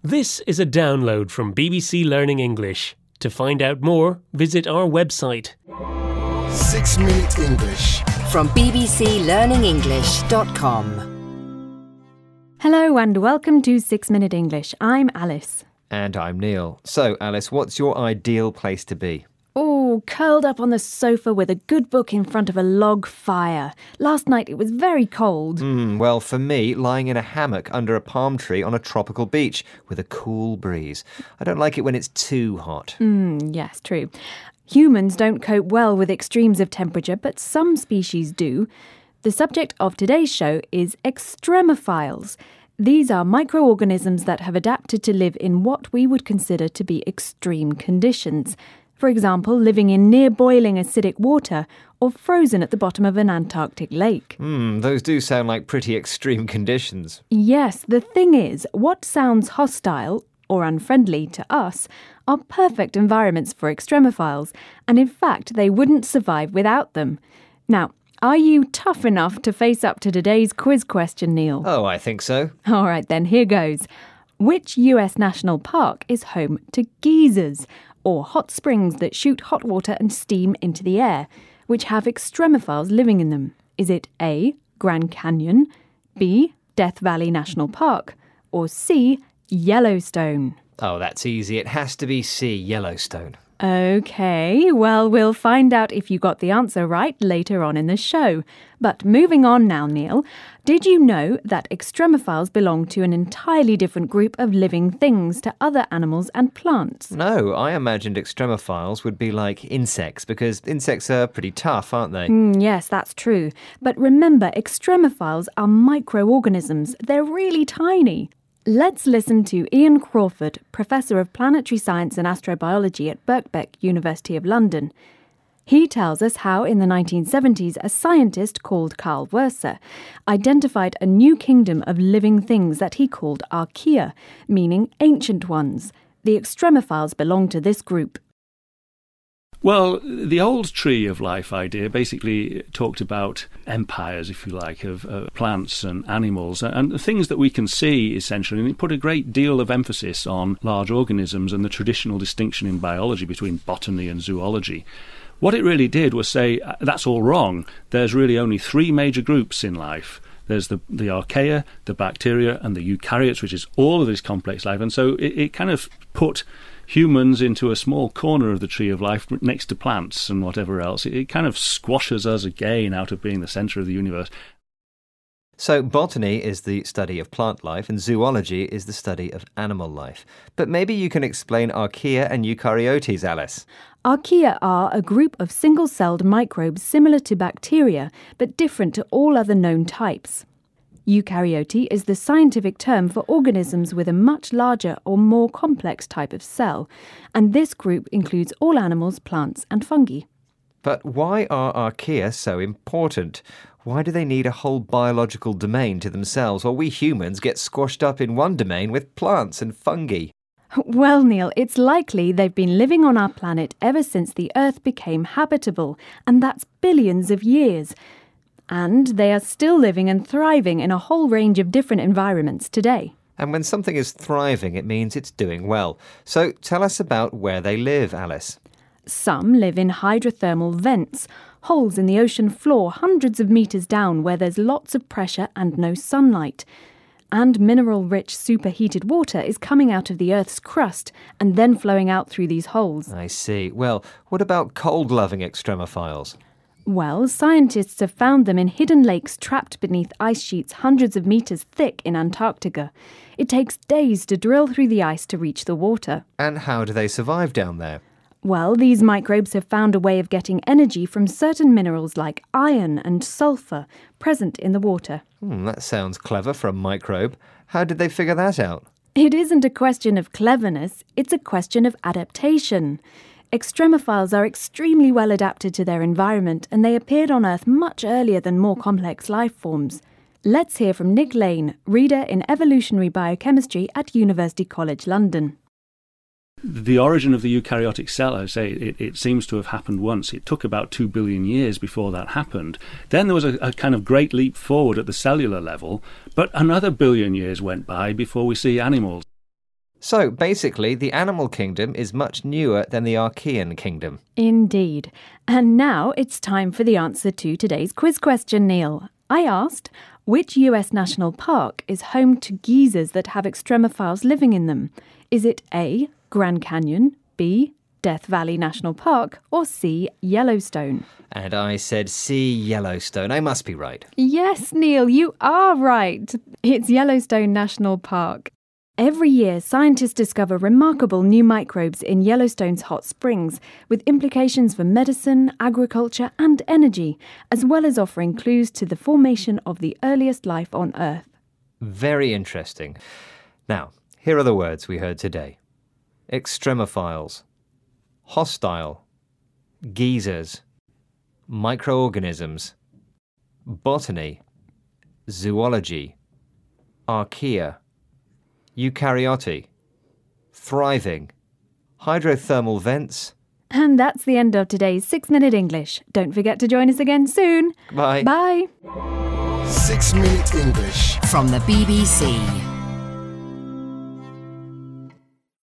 This is a download from BBC Learning English. To find out more, visit our website. 6 Minute English from bbclearningenglish.com. Hello and welcome to 6 Minute English. I'm Alice. And I'm Neil. So, Alice, what's your ideal place to be? Oh, curled up on the sofa with a good book in front of a log fire. Last night it was very cold. Well, for me, lying in a hammock under a palm tree on a tropical beach with a cool breeze. I don't like it when it's too hot. Yes, true. Humans don't cope well with extremes of temperature, but some species do. The subject of today's show is extremophiles. These are microorganisms that have adapted to live in what we would consider to be extreme conditions. For example, living in near-boiling acidic water or frozen at the bottom of an Antarctic lake. Those do sound like pretty extreme conditions. Yes, the thing is, what sounds hostile or unfriendly to us are perfect environments for extremophiles, and in fact, they wouldn't survive without them. Now, are you tough enough to face up to today's quiz question, Neil? Oh, I think so. All right, then, here goes. Which US national park is home to geysers, or hot springs that shoot hot water and steam into the air, which have extremophiles living in them? Is it A, Grand Canyon, B, Death Valley National Park, or C, Yellowstone? Oh, that's easy. It has to be C, Yellowstone. OK, well, we'll find out if you got the answer right later on in the show. But moving on now, Neil, did you know that extremophiles belong to an entirely different group of living things to other animals and plants? No, I imagined extremophiles would be like insects, because insects are pretty tough, aren't they? Yes, that's true. But remember, extremophiles are microorganisms. They're really tiny. Let's listen to Ian Crawford, Professor of Planetary Science and Astrobiology at Birkbeck, University of London. He tells us how in the 1970s a scientist called Carl Werser identified a new kingdom of living things that he called Archaea, meaning ancient ones. The extremophiles belong to this group. Well, the old tree of life idea basically talked about empires, if you like, of plants and animals and the things that we can see, essentially. And it put a great deal of emphasis on large organisms and the traditional distinction in biology between botany and zoology. What it really did was say, that's all wrong. There's really only three major groups in life. There's the archaea, the bacteria, and the eukaryotes, which is all of this complex life. And so it kind of put humans into a small corner of the tree of life next to plants and whatever else. It kind of squashes us again out of being the centre of the universe. So botany is the study of plant life and zoology is the study of animal life. But maybe you can explain archaea and eukaryotes, Alice. Archaea are a group of single-celled microbes similar to bacteria, but different to all other known types. Eukaryote is the scientific term for organisms with a much larger or more complex type of cell, and this group includes all animals, plants and fungi. But why are archaea so important? Why do they need a whole biological domain to themselves while we humans get squashed up in one domain with plants and fungi? Well, Neil, it's likely they've been living on our planet ever since the Earth became habitable, and that's billions of years. And they are still living and thriving in a whole range of different environments today. And when something is thriving, it means it's doing well. So tell us about where they live, Alice. Some live in hydrothermal vents, holes in the ocean floor hundreds of metres down where there's lots of pressure and no sunlight. And mineral-rich superheated water is coming out of the Earth's crust and then flowing out through these holes. I see. Well, what about cold-loving extremophiles? Well, scientists have found them in hidden lakes trapped beneath ice sheets hundreds of metres thick in Antarctica. It takes days to drill through the ice to reach the water. And how do they survive down there? Well, these microbes have found a way of getting energy from certain minerals like iron and sulphur present in the water. That sounds clever for a microbe. How did they figure that out? It isn't a question of cleverness, it's a question of adaptation. Extremophiles are extremely well adapted to their environment and they appeared on Earth much earlier than more complex life forms. Let's hear from Nick Lane, reader in evolutionary biochemistry at University College London. The origin of the eukaryotic cell, I say, it seems to have happened once. It took about 2 billion years before that happened. Then there was a kind of great leap forward at the cellular level, but another billion years went by before we see animals. So, basically, the animal kingdom is much newer than the Archean kingdom. Indeed. And now it's time for the answer to today's quiz question, Neil. I asked, which US national park is home to geysers that have extremophiles living in them? Is it A, Grand Canyon, B, Death Valley National Park, or C, Yellowstone? And I said C, Yellowstone. I must be right. Yes, Neil, you are right. It's Yellowstone National Park. Every year, scientists discover remarkable new microbes in Yellowstone's hot springs, with implications for medicine, agriculture, and energy, as well as offering clues to the formation of the earliest life on Earth. Very interesting. Now, here are the words we heard today. Extremophiles, hostile, geysers, microorganisms, botany, zoology, archaea, eukaryote, thriving, hydrothermal vents. And that's the end of today's 6-Minute English. Don't forget to join us again soon. Bye. Bye. 6 Minute English. From the BBC.